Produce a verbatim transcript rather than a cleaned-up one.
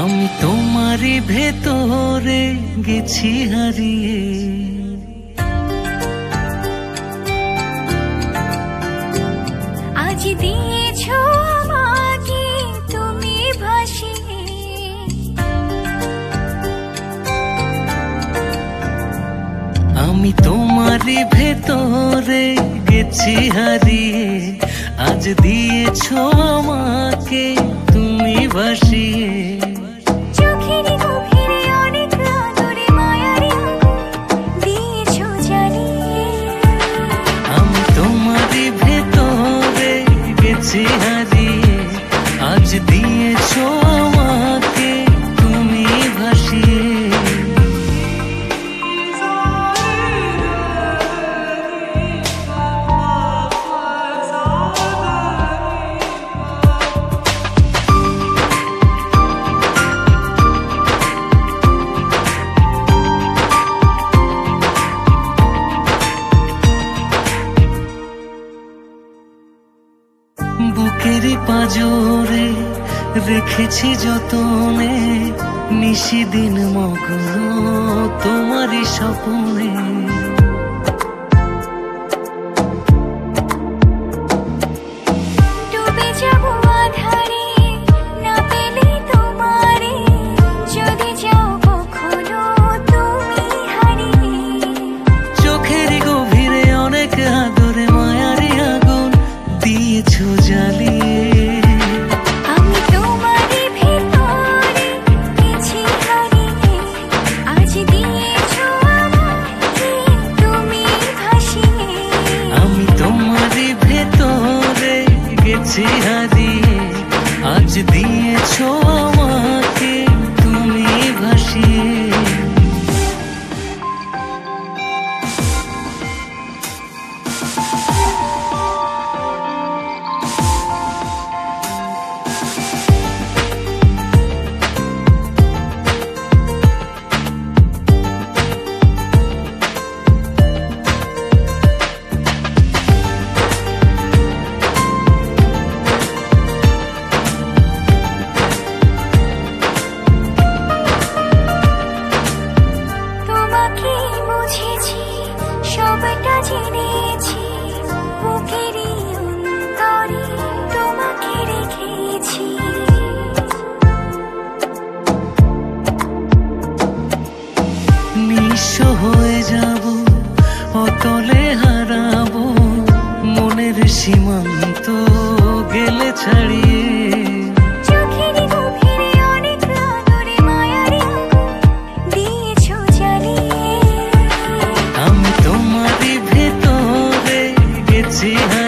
আমি তোমারই ভেতরে গেছি হারিয়ে। আজ দিয়েছো আমাকে তুমি ভাসিয়ে, আমি তোমারই ভেতরে গেছি হারিয়ে। আজ দিয়েছো আমাকে তুমি ভাসিয়ে। চোখের গভীরে অনেক আদরে মায়ার দিয়েছো জ্বালিয়ে। আমি তোমারই ভেতরে গেছি হারিয়ে। আজ দিয়েছো আমাকে তুমি ভাসিয়ে। বুকেরই পাজরে রেখেছি যতনে, নিশিদিন মগ্ন তোমারই স্বপ্নে। ডুবে যাবো আধারে না পেলে তোমারে, যদি যাও কখনো তুমি হারিয়ে। চোখেরই গভীরে অনেক আদরে মায়ারি আগুন দিয়েছো জ্বালিয়ে। আমি তোমারই ভেতরে গেছি হারিয়ে। আজ দিয়েছো আমাকে তুমি ভাসিয়ে। আমি তোমারই ভেতরে গেছি হারিয়ে। আজ দিয়েছো আমাকে তুমি ভাসিয়ে। তোমাকে বুঝেছি, সবটা জেনেছি, বুকেরই অন্তরে তোমাকে রেখেছি। নিঃস্ব হয়ে যাব, অতলে হারাবো, মনের সীমান্ত গেলে ছাড়িয়ে। চোখের গভীরে অনেক আদরে মায়ার আগুন দিয়েছো জ্বালিয়ে। আমি তোমারই ভেতরে গেছি